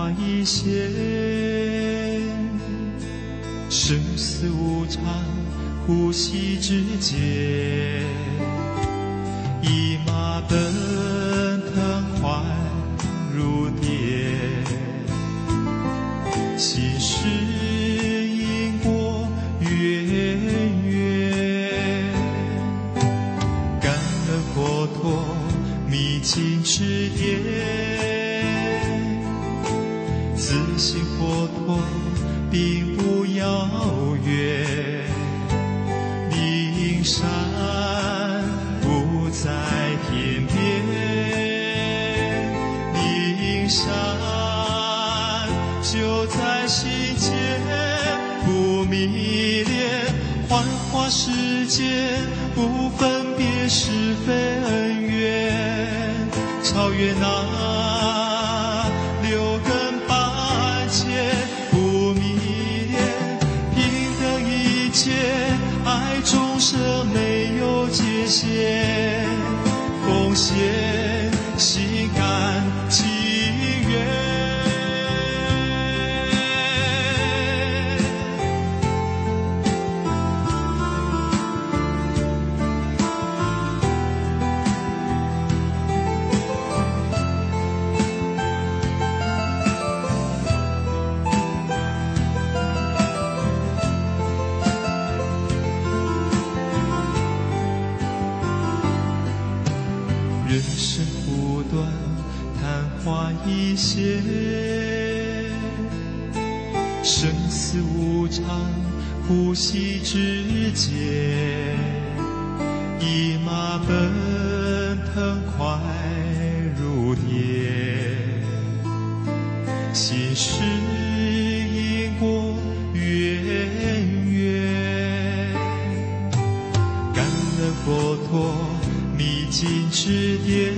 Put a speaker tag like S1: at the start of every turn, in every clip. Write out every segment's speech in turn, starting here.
S1: 花一现，生死无常，呼吸之间，一马奔腾快如电，心事因果渊源，感恩佛陀秘境指点，自信佛陀并不遥远，灵山不在天边，灵山就在心间，不迷恋幻化世间，不分别是非恩怨，超越那六根八界，不迷恋平等一切，爱众生没有界限，奉献心甘情愿。人生苦短，昙花一现，生死无常，呼吸之间，一马奔腾快如电，心事因果渊源，感恩佛陀秘境指点，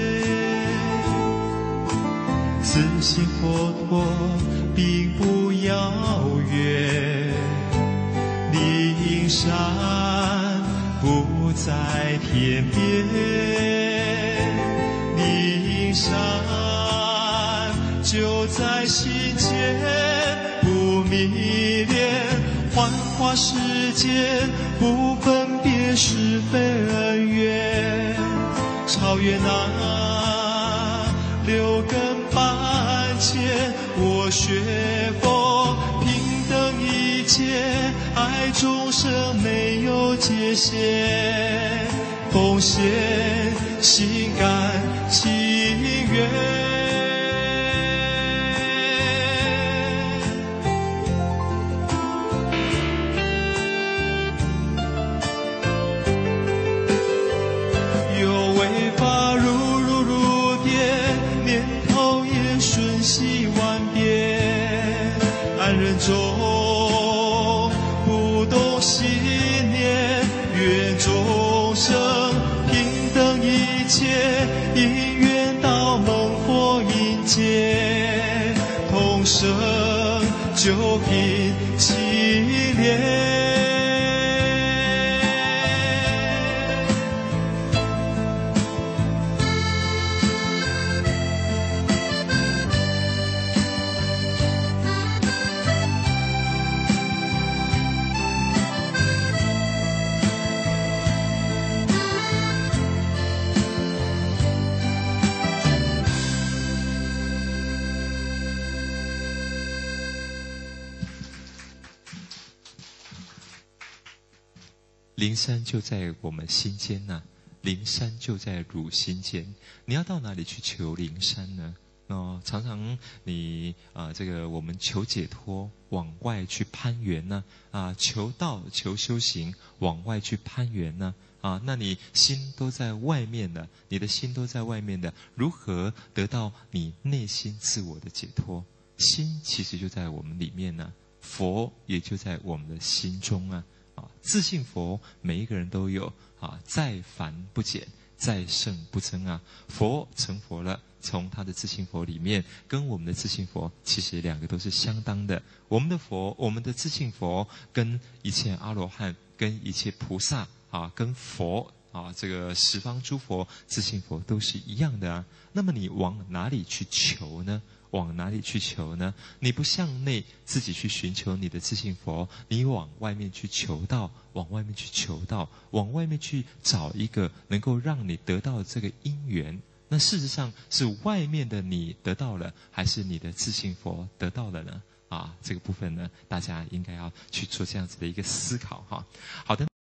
S1: 自信佛陀并不遥远，灵山不在天边，灵山就在心间，不迷恋幻化世间，不分别是非恩怨，超越那六根八界，我学佛平等一切，爱众生没有界限，奉献心甘情愿。瞬息万变，安忍中不动心念，愿众生平等一切，因缘到蒙佛引荐，同生九品七莲。
S2: 灵山就在我们心间呐、灵山就在汝心间。你要到哪里去求灵山呢？常常你我们求解脱，往外去攀缘呢，求道求修行，往外去攀缘呢，那你心都在外面的，你的心都在外面的，如何得到你内心自我的解脱？心其实就在我们里面呢，佛也就在我们的心中啊。自信佛每一个人都有再凡不减，再圣不增啊。佛成佛了，从他的自信佛里面跟我们的自信佛其实两个都是相当的。我们的佛，我们的自信佛跟一切阿罗汉，跟一切菩萨跟佛这个十方诸佛自信佛都是一样的啊。那么你往哪里去求呢？ 往哪里去求呢？你不向内自己去寻求你的自信佛，你往外面去求道，往外面去求道，往外面去找一个能够让你得到这个因缘。那事实上是外面的你得到了，还是你的自信佛得到了呢？这个部分呢，大家应该要去做这样子的一个思考哈。好的。